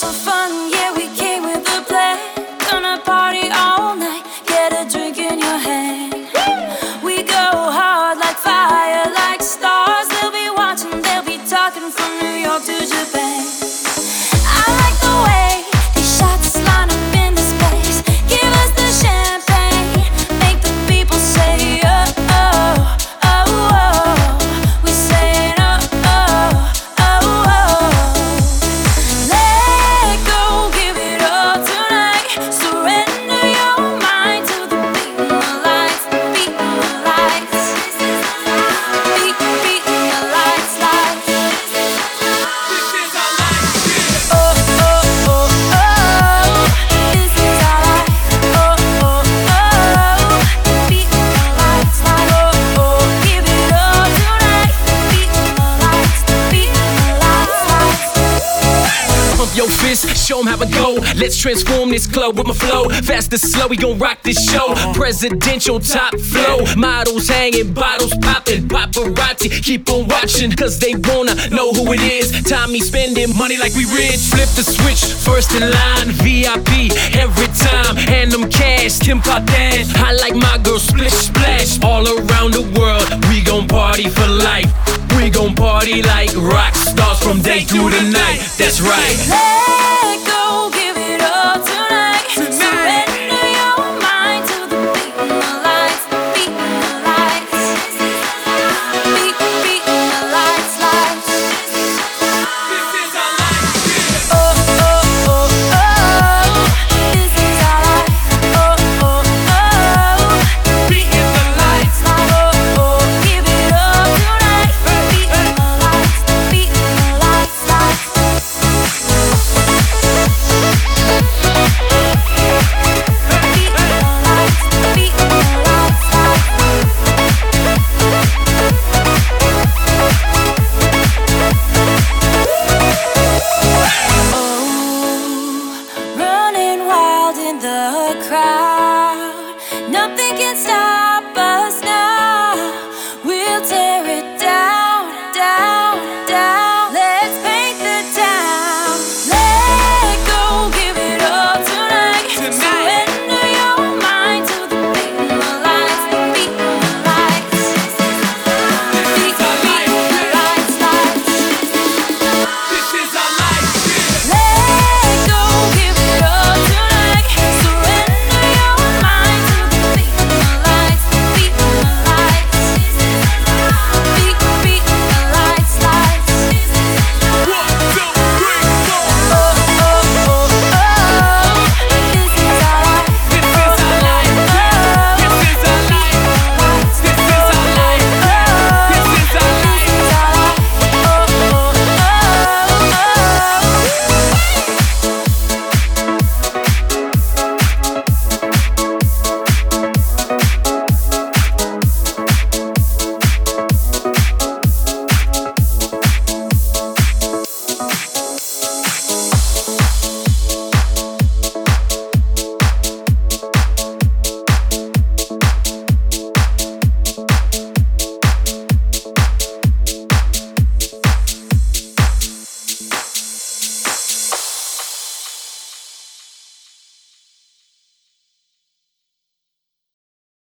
some fun, yeah, we came with a plan. Gonna party all night, get a drink in your hand. We go hard like fire, like stars. They'll be watching, they'll be talking from New York to Japan. I like the way these shots line up in this place. Give us the champagne, make the people say oh, oh, oh, oh. We say oh, oh, oh, oh. Let go, give it all tonight. Surrender your mind to the beat of the lights, beat of the lights. Beat, beat the lights, lights. Oh, oh, oh, oh. This is our life. Oh, oh, oh. Beat the lights, lights. Oh, oh, give it all tonight. Beat the lights, beat the lights, lights. Pump your fist, show 'em how it go. Let's transform this club with my flow. Fast and slow, we gon' rock this show. Presidential top flow. Models hanging, bottles popping. Paparazzi keep on watching, cause they wanna know who it is. Tommy spending money like we rich. Flip the switch, first in line. VIP every time. Hand them cash, Kim Kardashian. I like my girl splish splash. All around the world, we gon' party for life. We gon' party like rock stars from day to the night. That's right. Let go,